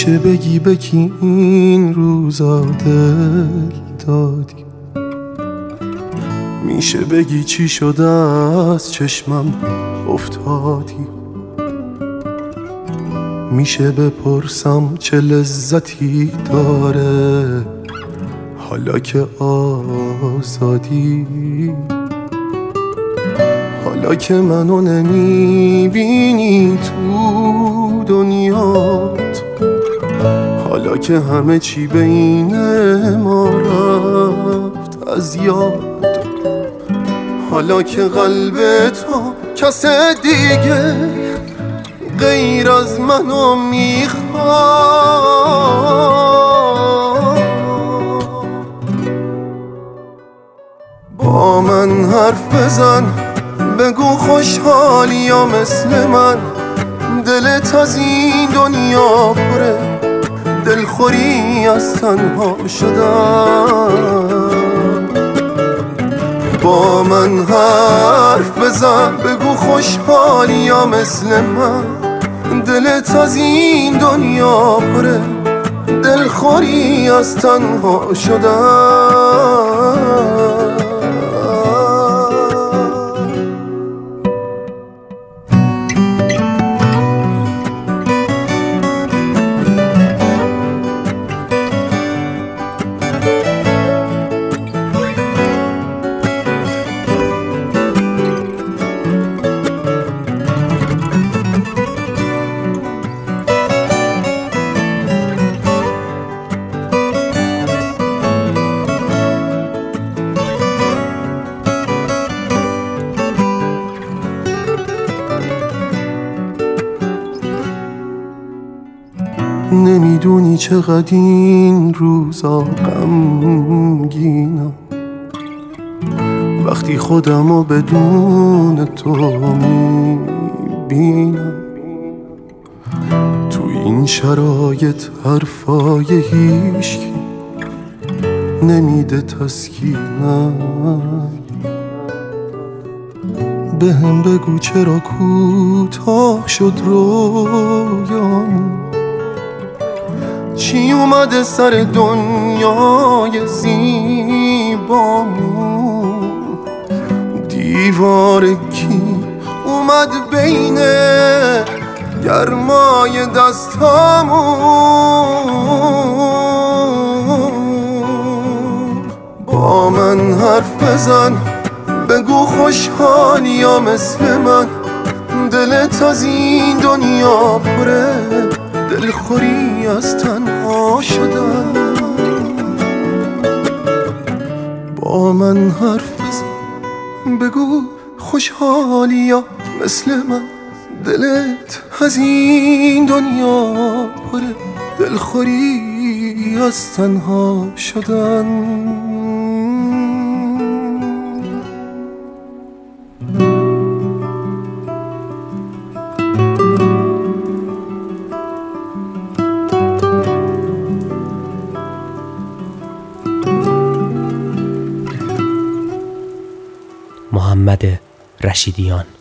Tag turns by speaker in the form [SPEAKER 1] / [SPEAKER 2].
[SPEAKER 1] میشه بگی به کی این روزا دل دادی؟ میشه بگی چی شده از چشمم افتادی؟ میشه بپرسم چه لذتی داره حالا که آزادی؟ حالا که منو نمیبینی تو دنیات، حالا که همه چی بین ما رفت از یاد، حالا که قلب تو کس دیگه غیر از منو میخواد، با من حرف بزن، بگو خوشحالی یا مثل من دلت از این دنیا پره دلخوری از تنها شدن. با من حرف بزن، بگو خوشحالی یا مثل من دلت از این دنیا پره دلخوری از تنها شدن. نمیدونی چقدر این روزا غمگینم وقتی خودمو بدون تو میبینم. تو این شرایط حرفای هیچکی نمیده تسکینم. بهم بگو چرا کوتاه شد رویامون، چی اومده سر دنیای زیبامون، دیوار کی اومد بین گرمای دستامون. با من حرف بزن، بگو خوشحالی یا مثل من دلت از این دنیا پره دلخوری از تنها شدن. با من حرف بزن، بگو خوشحالی یا مثل من دلت از این دنیا پره دلخوری از تنها شدن.
[SPEAKER 2] محمد رشیدیان.